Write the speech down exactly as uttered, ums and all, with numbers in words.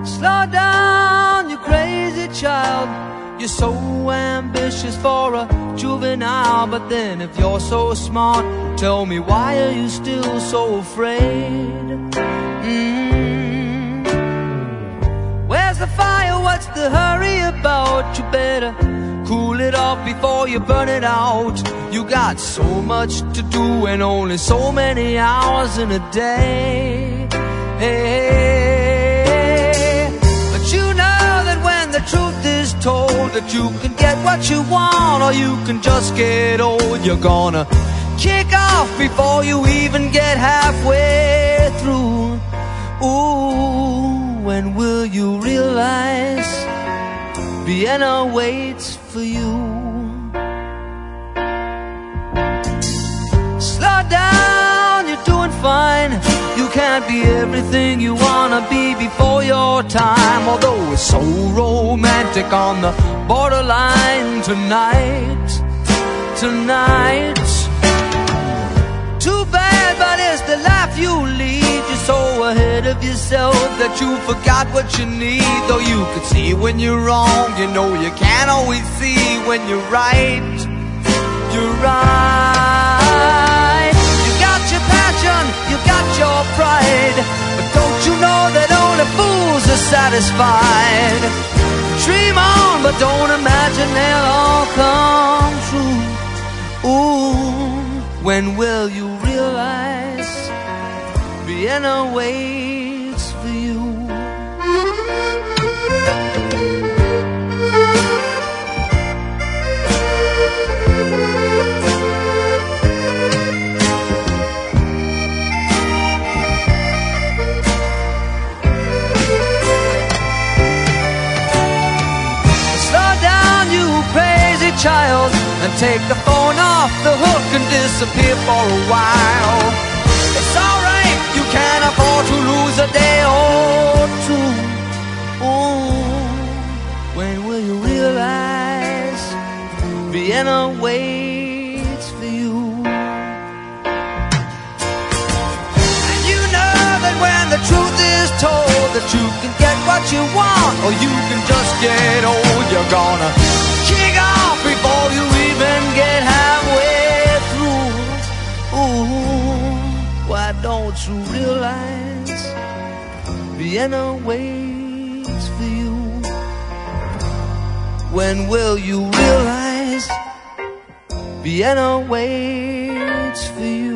Slow down, you crazy child. You're so ambitious for a juvenile. But then if you're so smart, tell me, why are you still so afraid? Mm. Where's the fire? What's the hurry about? You better cool it off before you burn it out. You got so much to do and only so many hours in a day. Hey, but you know that when the truth is told, that you can get what you want or you can just get old. You're gonna kick off before you even get halfway through. Ooh, when will you realize Vienna waits for you? Slow down, you're doing fine. You can't be everything you wanna be before your time. Although it's so romantic on the borderline tonight, tonight. Too bad, but it's the life you lead. You're so ahead of yourself that you forgot what you need. Though you could see when you're wrong, you know you can't always see when you're right. You're right. You got your passion, you got your pride, but don't you know that only fools are satisfied? Dream on, but don't imagine they'll all come true. Ooh, when will you realize Vienna waits for you? Slow down, you crazy child, and take the phone off the hook and disappear for a while. It's alright, you can't afford to lose a day or two. Ooh, when will you realize Vienna waits for you? And you know that when the truth is told, that you can get what you want or you can just get old. You're gonna kick off before you even get halfway through. Ooh, why don't you realize Vienna waits for you? When will you realize Vienna waits for you?